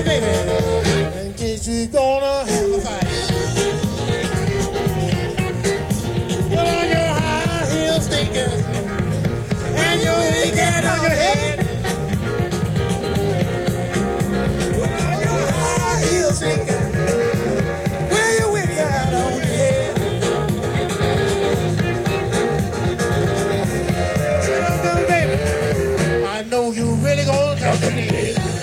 on, baby, in case you're gonna have a fight. Put on your high heel sneakers and your big hat on your head. Put on your high heel sneakers, wear your wig hat on your head. Sit down, baby, I know you really gonna talk to me.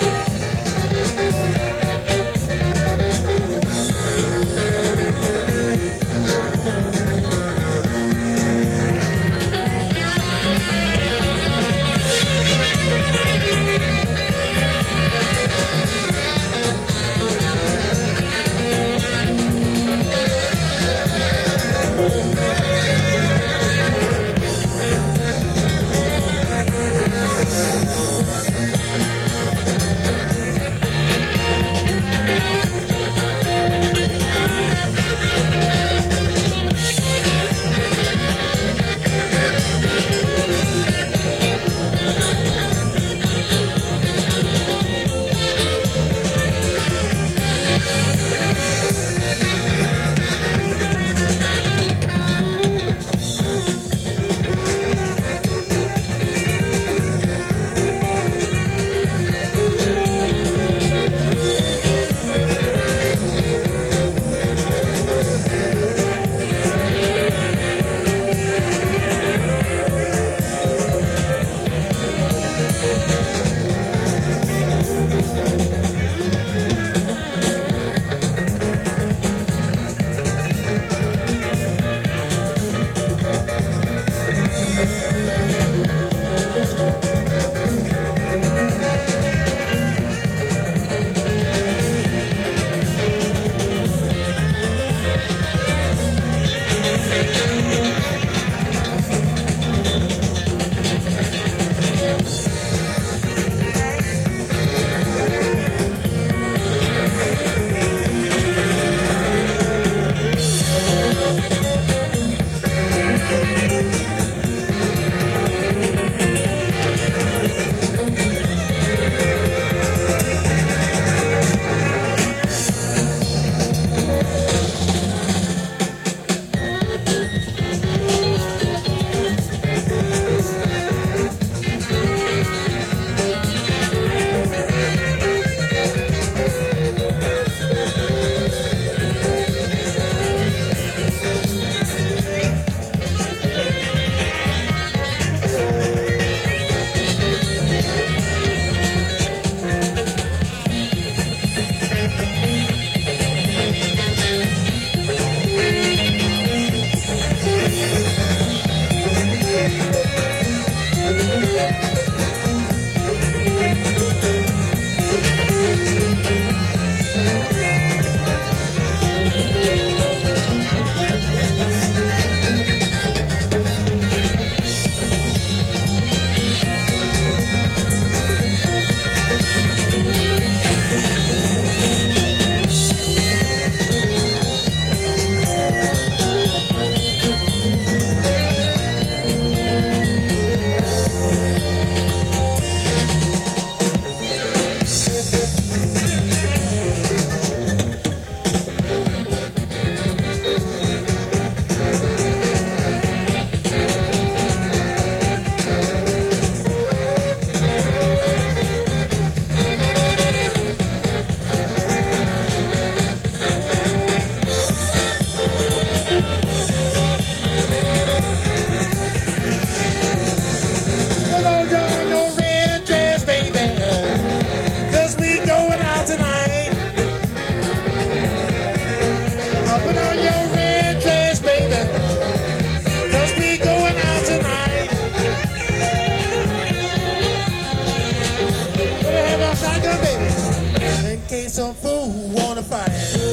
Some fool who wanna fight.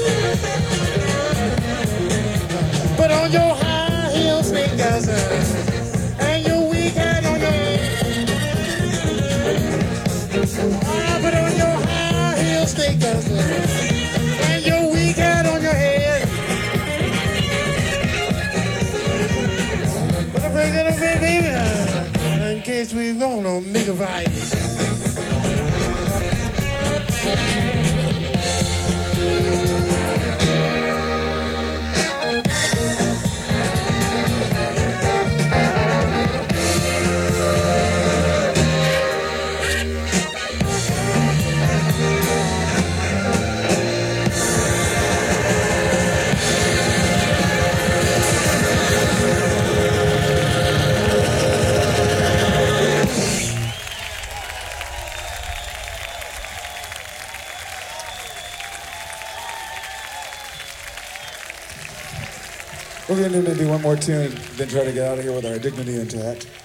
Put on your high heel sneakers and your weak hat on your head. Put on your high heel sneakers and your weak hat on your head. Put a break in the baby, in case we gonna make a fight. We're gonna do maybe one more tune, then try to get out of here with our dignity intact.